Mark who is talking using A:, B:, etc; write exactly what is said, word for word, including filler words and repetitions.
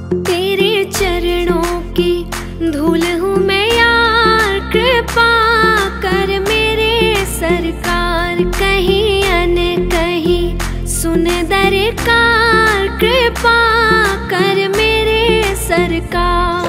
A: तेरे चरणों की धूल हूँ मैं यार, कृपा कर मेरे सरकार, कहीं अन कहीं सुन दरकार, कृपा कर मेरे सरकार।